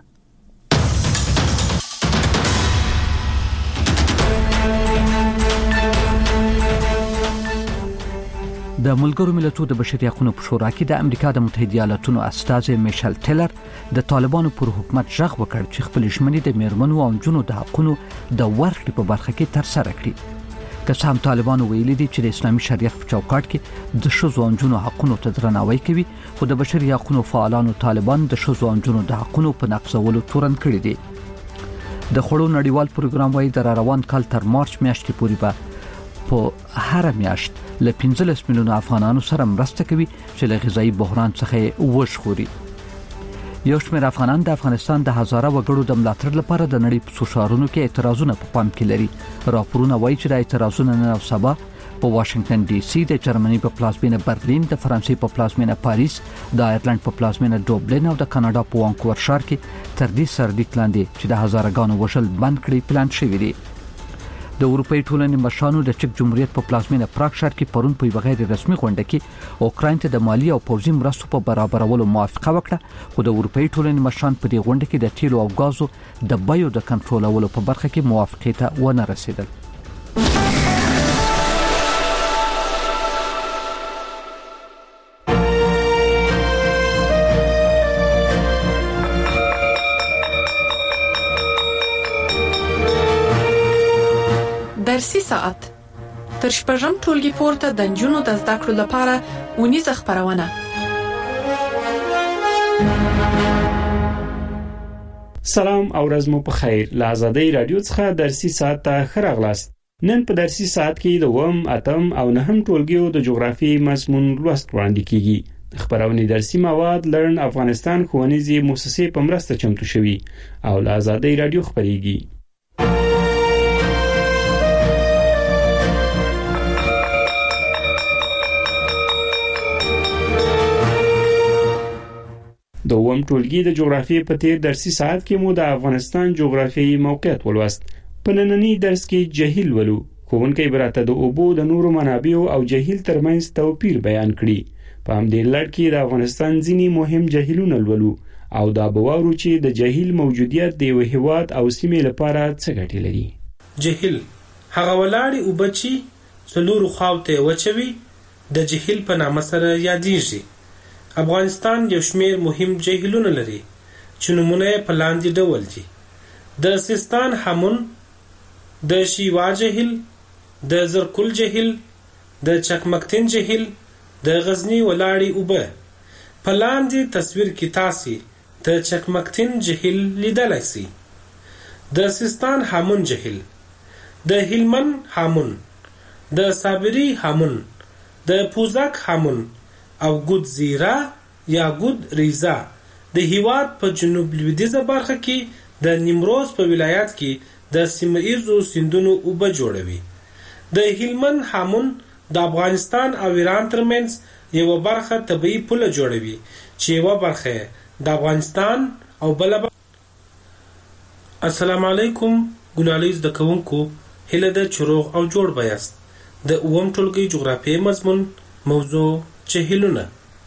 د ملګرو ملتونو د بشري حقوقو په شورا کې د امریکا د متحده ایالاتونو استازي میشل ټیلر د طالبانو پر حکومت ژغ وکړ چې خپل ژمنې د میرمنو او نجونو د حقوقو د ورکړې په برخه کې تر سره کړي. که څه هم طالبانو ویلي دي چې د اسلامي شریعت په چوکاټ کې د ښځو او نجونو حقوقو ته درناوی کوي، خو د بشري حقوقو فعالانو طالبان د ښځو او نجونو د حقوقو په نقضولو تورن کړی دي. د خړو نړیوال پروګرام وايي د روان کال تر مارچ میاشتې پورې به په هر میاشت ل پنځلس میلیونه افغانانو سره مرسته کوي چې له غذایی بحران څخه وژغوري. یو شمېر افغانان د افغانستان د هزاره وګړو د ملاتړ لپاره د نړۍ په سوشارونو کې اعتراضونه په پام کې لري. راپورونه وایي چې د اعتراضونو نن او سبا په واشنگټن ډي سي، د جرمني په پلازمینه برلین، د فرانسې په پلازمینه پاریس، د آیرلند په پلازمینه دوبلن او د کاناډا په وانکوور ښار کې تر دې سرلیک لاندې چې د هزارهګانو وژل بند کړي پلان شوی دی. د اروپאי ټولنې مشرانو د چک جمهوریت په پلازمینه پراګ ښار کې پرون په بغیر رسمي غونډه کې اوکراین ته د مالی او پوځي مرستو په برابرولو موافقه وکړه، خو د اروپאי ټولنې مشران په دې غونډه کې د تیلو او غازو د بیو د کنټرولولو په برخه کې موافقه ته ونه رسیدل. درسي ساعت تر شپږم ټولګي پورته د نجونو د زده کړو لپاره اونیزه خبرونه. سلام او ورځ مو په خیر. له آزادۍ رادیو څخه درسي ساعت ته ښه راغلاست. نن په درسي ساعت کې د اووم، اتم او نهم ټولګیو د جغرافي مضمون لوست وړاندې کیږي. خبرونه درسي مواد لرن افغانستان ښوونیزې مؤسسې په مرسته چمتو شوي او له آزادۍ رادیو خبريږي. د اووم ټولګي د جغرافیې په تیر درسي ساعت کې مو د افغانستان جغرافیایي موقعیت ولوست. په نننی درس کې جهیل ولو. ښوونکی براته د اوبو د نورو منابعو او جهیل ترمنځ توپیر بیان کړي. په همدې لړ کې د افغانستان ځینې مهم جهیلونه ولو او دا بوارو چې د جهیل موجودیت د یو هیواد او سیمې لپاره څه ګټه لري. جهیل هغه ولاړې اوبه چې څلورو خواوته وچوي د جهیل په نامه سره یادېږي. افغانستان یو شمېر مهم جهیلونه لري چې نمونه په لاندې ډول دي: د سیستان هامون، د شیوا جهیل، د زرکل جهیل، د چکمکتین جهیل، د غزنی ولاړې اوبه. په لاندې تصویر کې تاسو د چکمکتین جهیل لیدلای شئ. د سیستان هامون جهیل، د هلمند هامون، د صابری هامون، د پوزک هامون او ګود زیرا یا ګود ریزا د هیواد په جنوب لویدیځه برخه کې د نیمروز په ولایت کې د سیمه‌ایزو سیندونو اوبه جوړوي. د هلمند هامون د افغانستان او ایران ترمنځ یو برخه طبيعي پوله جوړوي چې یو برخه د افغانستان او بل. السلام علیکم ګلالیز د کوونکو هله د چروغ او جوړ بیاست. د اووم ټولګي جغرافیایي مضمون موضوع جهیلونه.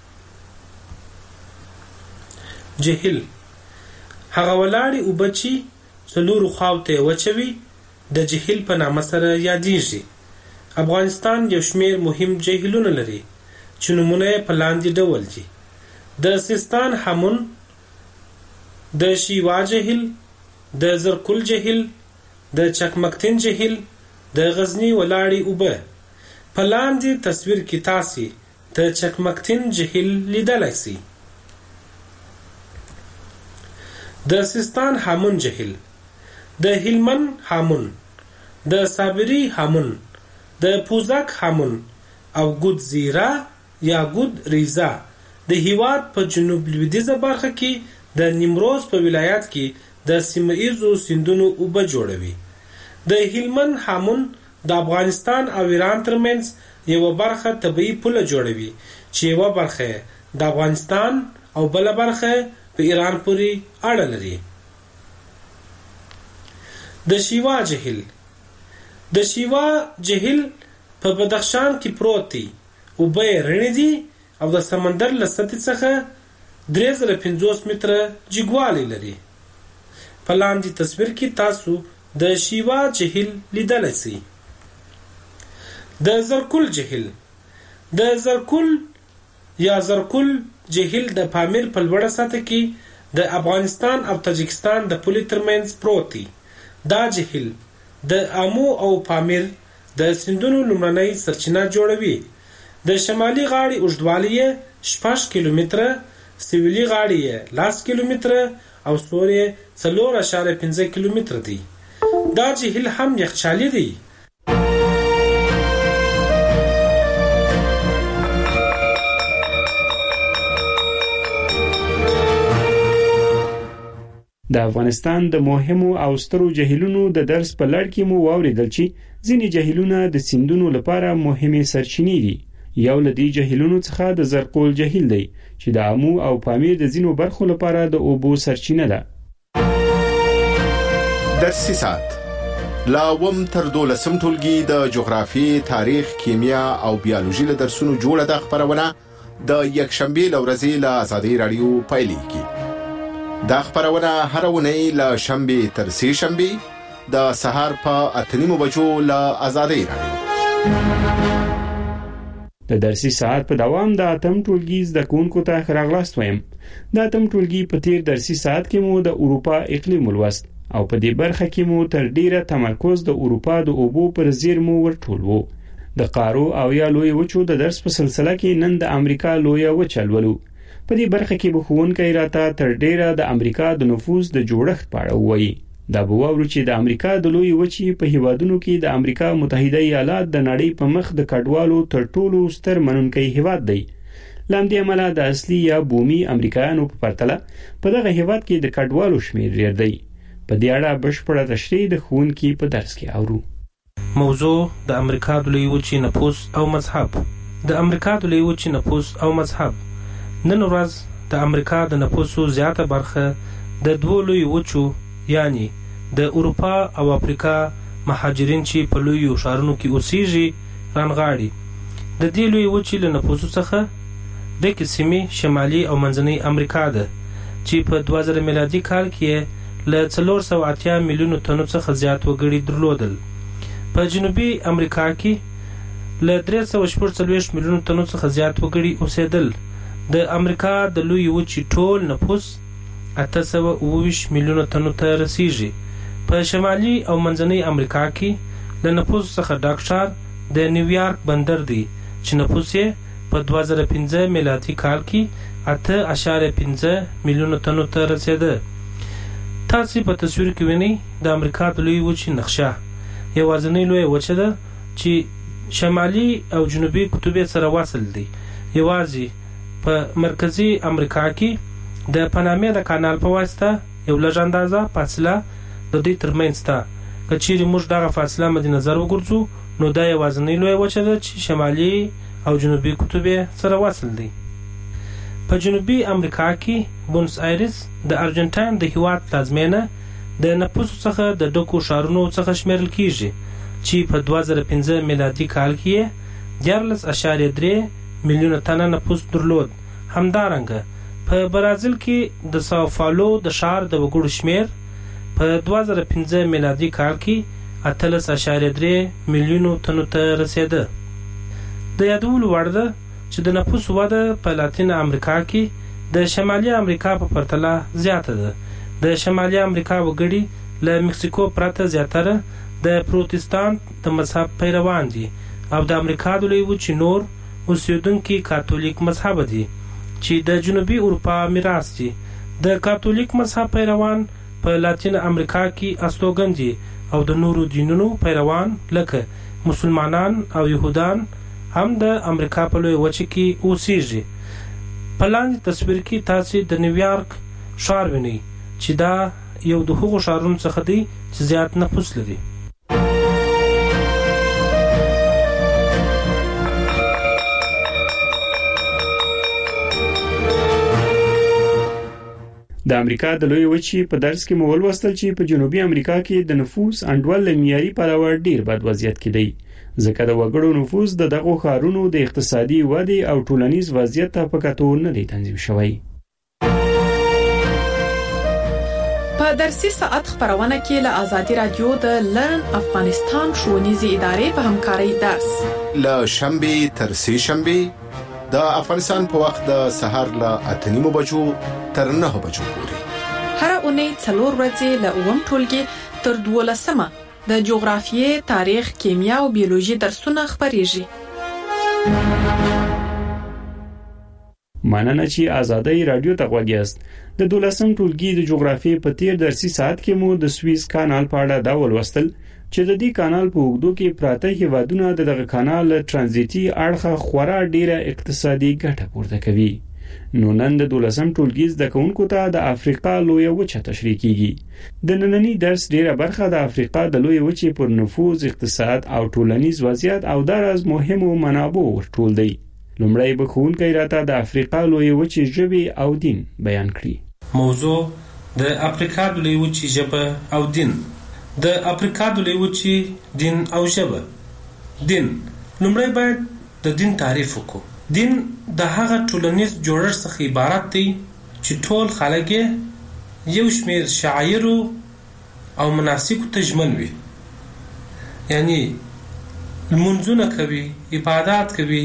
جهیل هغه ولاړې اوبه چې څلورو خواوته وچوي د جهیل په نامه سره یادېږي. افغانستان یو شمېر مهم جهیلونه لري چې نمونه په لاندې ډول دي: د سیستان هامون، د شیوا جهیل، د زرکل جهیل، د چکمکتین جهیل، د غزنی ولاړې اوبه. په لاندې تصویر کې تاسو د چکمکتین جهیل لیدلای شئ. د سیستان هامون جهیل، د هلمند هامون، د صابری هامون، د پوزک هامون او ګود زیرا یا ګود ریزا د هیواد په جنوب لویدیځه برخه کې د نیمروز په ولایت کې د سیمه‌ایزو سیندونو اوبه جوړوي. د هلمند هامون د افغانستان او ایران ترمنځ یو برخه طبيعي پوله جوړوي چې یو برخه د افغانستان او بل برخه په ایران پورې اړه لري. د شیوا جهیل د شیوا جهیل په بدخشان کې پروت دی. اوبه یې رڼې دي او د سمندر له سطحې څخه درې زره پنځوس متره جګوالی لري. په لاندې تصویر کې تاسو د شیوا جهیل لیدلی سئ. د زرکول جهیل د زرکول یا زرکول جهیل د پامیر په لوړه سطحه کې د افغانستان او تاجکستان د پولې ترمنځ پروت دی. دا جهیل د آمو او پامیر د سیندونو لومړنۍ سرچینه جوړوي. د شمالي غاړې اوږدوالی یې شپږ کیلومتره، سویلي غاړې یې لس کیلومتره او سور یې څلور اعشاریه پنځه کیلومتره دی. دا جهیل هم یخچالي دی. د افغانستان د مهمو او سترو جهیلونو د درس په لړ کې مو واوریدل چې ځینې جهیلونه د سیندونو لپاره مهمه سرچینې دي. یو له دې جهیلونو څخه د زرکول جهیل دی چې د آمو او پامیر د ځینو برخو لپاره د اوبو سرچینه ده. درسي ساعت لا وم تر دولسم ټولګي د جغرافي، تاریخ، کیمیا او بیولوژي له درسونو جوړه د خبرونه د یکشنبه لورځي له آزادي رادیو پایلیږي. دا خبرونه هر ونی له شنبه تر سه شنبه د سهار په اتنیمو بجو له آزادي رادیو. د درسي ساعت په دوام د اتم ټولګي زده کوونکو ته راغلاست وایم. د اتم ټولګي په تیر درسي ساعت کې مو د اروپا اقلیم ولوست او په دې برخه کې مو تر ډیره تمرکز د اروپا د اوبو پر زیرمو ورټول وو. د قارو او یا لوی وچو د درس په سلسله کې نن د امریکا لوی وچه ولولو. په دې برخه کې به ښوونکی راته تر ډیره د امریکا د نفوذ د جوړښت په اړه وایي. دا به واورو چې د امریکا د لوی وچې په هیوادونو کې د امریکا متحده ایالات د نړۍ په مخ د کډوالو تر ټولو ستر منونکی هیواد دی. لامدې عمله د اصلي یا بومي امریکایانو په پرتله په دغه هیواد کې د کډوالو شمیر ډیر دی. په دې اړه بشپړه تشریح د ښوونکي په درس کې اورو. موضوع د امریکا د لوی وچې نفوذ او مذهب. د امریکا د لوی وچې نفوذ او مذهب. نن ورځ د امریکا د نفوسو زیاته برخه د دوه لوی وچو یعنی د اروپا او افریقا مهاجرین چې په لوی ښارونو کې اوسېږي رانغاړي. د دې لوی وچې له نفوسو څخه د قسمي شمالي او منځنۍ امریکا ده چې په دوه زره میلادي کال کې له څلور سوه اتیا میلیونو تنو څخه زیات وګړي درلودل. په جنوبي امریکا کې له درې سوه شپږ څلوېښت میلیونو تنو څخه زیات وګړي اوسېدل. د امریکا د لوی وچې ټول نفوس اته سوه اوه ویشت میلیونه تنو ته رسیږي. په شمالي او منځنۍ امریکا کې له نفوس څخه ډک ښار د نیویارک بندر دی چې نفوس یې په دوه زره پنځه میلادي کال کې اته اعشاریه پنځه میلیونه تنو ته رسېده. تاسې په تصویر کې وینئ د امریکا د لوی وچې نقشه. یوازینۍ لویه وچه ده چې شمالي او جنوبي قطب سره وصل دی. یوازې په مرکزی امریکا کې د پانامې د کانال په واسطه یو لږ اندازه فاصله د دوی ترمنځ ده. که چیرې موږ دغه فاصله مد نظر وګرځو نو دا یوازینۍ لویه وچه ده چې شمالي او جنوبي قطب سره وصل دی. په جنوبي امریکا کې بونس آیرس د ارجنټاین د هیواد پلازمینه د نفوسو څخه د ډکو ښارونو څخه شمیرل کیږي چې په دوه زره پنځه میلادي کال کې دیارلس اعشاریه درې میلیونه تنه نفوس درلود. همدارنګه په برازیل کې د ساو پاولو د ښار د وګړو شمیر په دوه زره پنځه میلادي کال کې اتلس اعشاریه درې میلیونو تنو ته رسېده. د یادولو وړ ده چې د نفوس وده په لاتین امریکا کې د شمالي امریکا په پرتله زیاته ده. د شمالي امریکا وګړي له مکسیکو پرته زیاتره د پروتستانت د مذهب پیروان دي او د امریکا د لوی وچې نور اوسیدونکي کاتولیک مذهب دي چې د جنوبي اروپا میراث دي. د کاتولیک مذهب پیروان په لاتین امریکا کې استوګن دي او د نورو دینونو پیروان لکه مسلمانان او يهودان هم د امریکا په لوی وچه کې اوسېږي. په لاندې تصویر کې تاسو د نیویارک ښار وینئ چې دا یو د هغو ښارونو څخه دی چې زیات نفوس لري. د امریکا د لوی وچې په درس کې مو ولوستل چې په جنوبي امریکا کې د نفوس انډول له معیاري پلوه ډیر بد وضعیت کې دی، ځکه د وګړو نفوس د دغو ښارونو د اقتصادي ودې او ټولنیز وضعیت ته په کتو نه دی تنظیم شوی. په درسي ساعت خبرونه کې له آزادي رادیو د لرن افغانستان ښوونیزې ادارې په همکارۍ درس له شنبه تر سه شنبه د افغانستان په وخت د سحر له اته نیمو بجو تر نه بجو پورې هر اونۍ څلور ورځې له اووم ټولګي تر دولسمه د جغرافیې، تاریخ، کیمیا او بیولوژي درسونه خبريږي. مننه چې آزادۍ رادیو ته غوږ یاست. د دولسم ټولګي د جغرافیې په تیر درسي ساعت کې مو د سویس کانال په اړه دا ولوستل چې د دې کانال په اوږدو کې پراته هیوادونه دغه کانال ترانزیتي اړخه خورا ډیره اقتصادي ګټه پورته کوي. نو نن د دولسم ټولګي زده کوونکو ته د افریقا لویه وچه تشریح کیږي. د نننی درس ډیره برخه د افریقا د لویه وچې پر نفوذ، اقتصاد او ټولنیز وضعیت او دراز مهمو منابعو ورټول دی. لومړی به ښوونکی راته د افریقا لویه وچې ژبې او دین بیان کړي. موضوع د افریقا د لویه وچې ژبه او دین. د افریقا د لویه وچې دین او ژبه. دین لومړی باید د دین تعریف وکړو. دین د هغه ټولنیز جوړښت څخه عبارت دی چې ټول خلک یو شمېر شعایر او مناسک ته ژمن وي، یعنی لمونځونه کوي، عبادت کوي،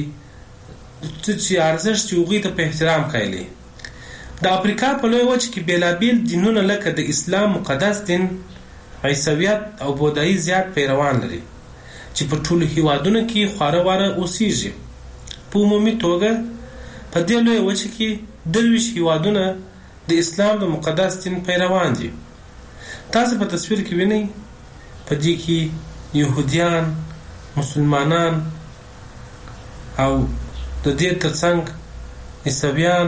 چې ارزښت یې هغوی ته په احترام کوي. د افریقا په لویه وچه کې بېلابېل دینونه لکه د اسلام مقدس دین، عیسویت او بودایي زیات پیروان لري چې په ټولو هیوادونو کې خواره واره اوسیږي. په عمومي توګه په دې لویه وچه کې درویشت هیوادونه د اسلام د مقدس دین پیروان دي. تاسو په تصویر کې وینئ په دې کې يهوديان، مسلمانان او د دې ترڅنګ عیسویان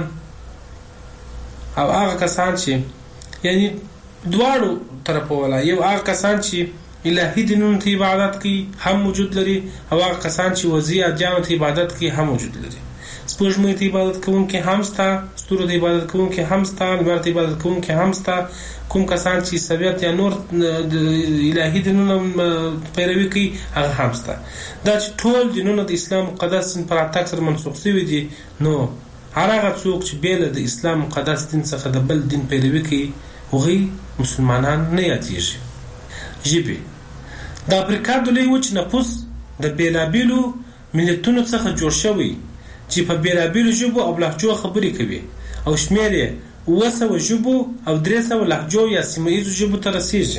او هغه کسان چې یعنی دواړو طرفو ولا یو هغه کسان چې الهي دینونو ته عبادت کوي هم موجود لري، او هغه کسان چې وضعي ادیانو ته عبادت کوي هم موجود لري. سپوږمۍ ته عبادت کوونکي هم شته، ستورو ته عبادت کوونکي هم شته، لمر ته عبادت کوونکي هم شته. کوم کسان چې عیسویت یا نور د الهي دینونو پیروي کوي هغه هم شته. دا چې ټول دینونه د اسلام مقدس دین پر اتاک سره منسوخ شوي دي، نو هر هغه څوک چې بیل د اسلام مقدس دین څخه د بل دین پیروي کوي هغوی مسلمانان نه یادېږي. ژبې د افریقا د لویې وچې نفوس د بېلابېلو ملتونو څخه جوړ شوی چې په بېلابېلو ژبو او لهجو خبرې کوي، او شمېر یې اوه سوه ژبو او درې سوه لهجو یا سیمه ییزو ژبو ته رسېږي.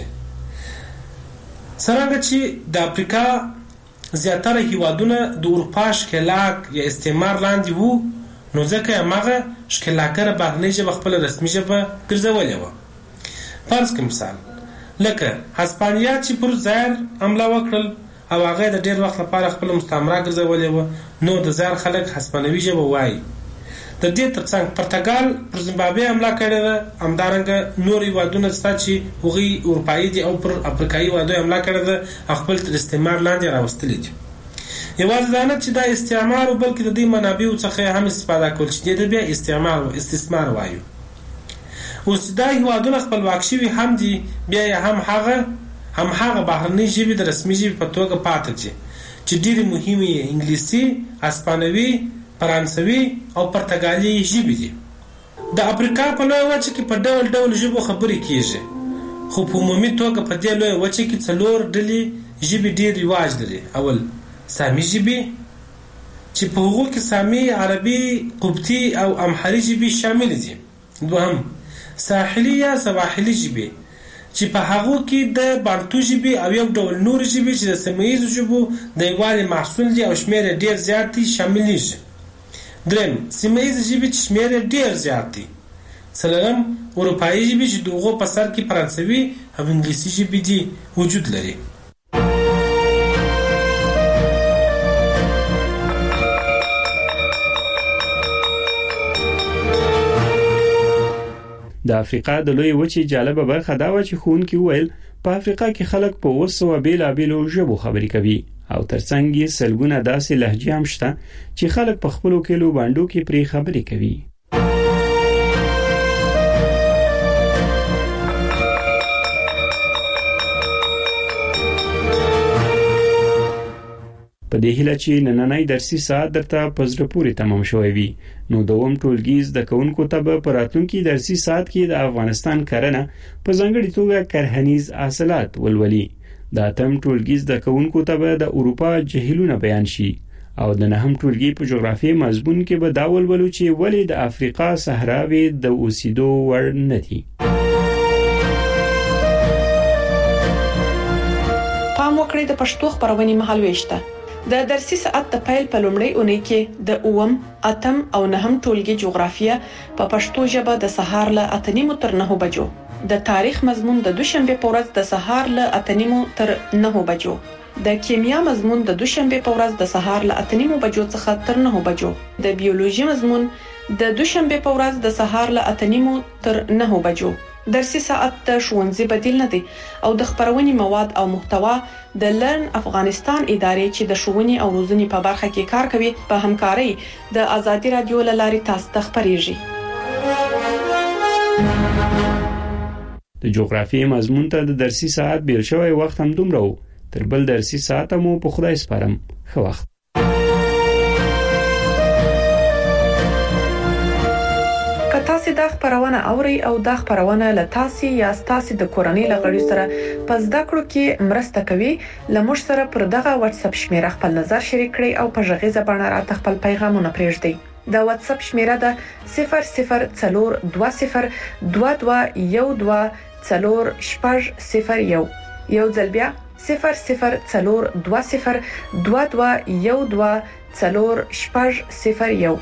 څرنګه چې د افریقا زیاتره هیوادونه د اروپا ښکېلاک یا استعمار لاندې وو، نو ځکه یې هماغه ښکېلاکره بهرنۍ ژبه خپله رسمي ژبه ګرځولې وه. فرض کړه مثال لکه هسپانیا چې پر زایر حمله وکړل او هغه د ډېر وخت لپاره خپل مستعمره ګرځولې وه، نو د زایر خلک هسپانوي ژبه وایي. د دې ترڅنګ پرتګال پر زیمبابوې حمله کړې ده، همدارنګه نور هېوادونه شته چې هغوی اروپایي دي او پر افریقایي هېوادونو حمله کړې ده او خپل تر استعمار لاندې راوستلي دي. یوازې دا نه چې دا استعمار و، بلکې د دې منابعو څخه هم استفاده کول چې دې ته بیا استعمار و استثمار وایو. اوس دا هېوادونه خپلواک شوي هم دي، بیا یې هم هغه هم هغه بهرنۍ ژبې د رسمي ژبې په توګه پاتې دي چې ډېرې مهمې یې انګلیسي، هسپانوي، فرانسوي او پرتګالي ژبې دي. د افریقا په لویه وچه کې په ډول ډول ژبو خبرې کیږي، خو په عمومي توګه په دې لویه وچه کې څلور ډلې ژبې ډېر رواج لري. اول سامي ژبې چې په هغو کې سامي، عربي، قبطي او امحري ژبې شامل دي. دوهم ساحلي یا سواحلي ژبې چې په هغو کې د بانتو ژبې او یو ډول نور ژبې چې د سیمه ییزو ژبو د یووالي محصول دي او شمېر یې ډېر زیات دي شاملېږي. دریم سیمه ییزې ژبې چې شمېر یې ډېر زیات دي. څلورم اروپایي ژبې چې د هغو په سر کې فرانسوي او انګلیسي ژبې دي وجود لري. د افریقا د لوی وچې جالبه برخه دا و چې ښوونکي وویل په افریقا کې خلک په اوه سوه بېلابېلو ژبو خبرې کوي او ترڅنګ یې سلګونه داسې لهجې هم شته چې خلک په خپلو کلیو بانډو کې پرې خبرې کوي. په دې هیله چې نننۍ درسي ساعت درته په زړه پورې تمام شوی وي نو دوم ټولګي زده کوونکو ته به په راتلونکي درسي ساعت کې د افغانستان کرنه په ځانګړې توګه کرهنیز حاصلات ولولي. د اتم ټولګي زده کوونکو ته به د اروپا جهیلونه بیان شي او د نهم ټولګي په جغرافیې مضمون کې به دا ولولو چې ولې د افریقا صحراوې د اوسېدو وړ نه دي. پام وکړئ د پښتو خبرونې مهالويش ته. د درسي ساعت د پیل په لومړۍ اونۍ کې د اوم، اتم او نهم ټولګي جغرافیه په پښتو ژبه د سهار له اته نیمو تر نهو بجو، د تاریخ مضمون د دوشنبه په ورځ د سهار له اته نیمو تر نهو بجو، د کیمیا مضمون د دوشنبه په ورځ د سهار له اته نیمو بجو څخه تر نهو بجو، د بیولوژي مضمون د دوشنبه په ورځ د سهار له اته نیمو تر نهو بجو. درسي ساعت د ښوونځي بدیل نه دی او د خبرونې مواد او محتوا د لرن افغانستان ادارې چې د ښوونې او روزنې په برخه کې کار کوي په همکارۍ د آزادي رادیو له لارې تاسو ته خبرېږي. د جغرافیې مضمون ته د درسي ساعت بیل شوی وخت هم دومره و. تر بل درسي ساعت مو په خدای سپارم. ښه وخت. تاسو د خبرونه اوري او د خبرونه له تاسو یا تاسو د کورنۍ لغړی سره په زده کړو کې مرسته کوي. لمر سره پر دغه واتس اپ شمیره خپل نظر شریک کړئ او په ژغې زبانه راته خپل پیغامونه پرېږدئ. د واتس اپ شمیره ده صفر صفر څلور دوه صفر دوه دوه یو دوه څلور شپږ صفر یو. یو ځل بیا صفر صفر څلور دوه صفر دوه دوه یو دوه څلور شپږ صفر یو.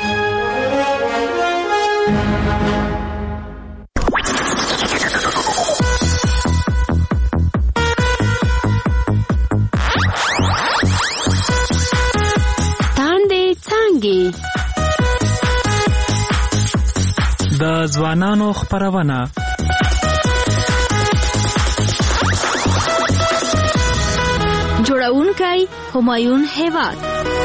د ځوانانو خبرونه جوړونکی همایون هیواد.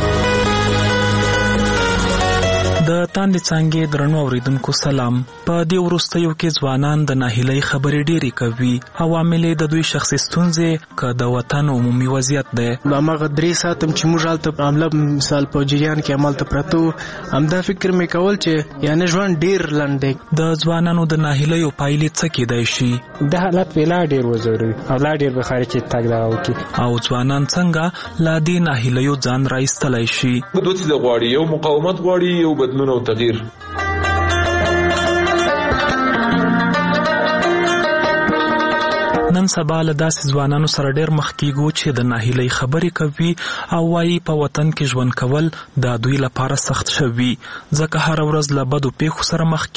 د تاندې څنګه درنو اوریدونکو سلام. په دې وروستیو کې ځوانان د ناهیلۍ خبرې ډېری کوي. عوامل د دوی شخصي ستونزې که د وطن عمومي وضعیت دی. هغه درې ساعت چې موږ هلته عمله مثال په جریان کې عمل ته پرته همدا فکر مې کول چې یعنی ژوند ډېر لنډ دی. د ځوانانو د ناهیلیو پایلې څه کېدای شي؟ د حالت ویلا ډېر وزوري او لا ډېر به خارج کې تګ دا وکړي او ځوانان څنګه لا دې ناهیلیو ځان راایستلی شي؟ دوه څه غواړي، یو مقاومت غواړي، یو بدلون او تغییر. نن سبا له داسې ځوانانو سره ډېر مخ کېږو چې د ناهیلۍ خبرې کوي او وایي په وطن کې ژوند کول د دوی لپاره سخت شوي ځکه هره ورځ له بدو پیښو سره مخ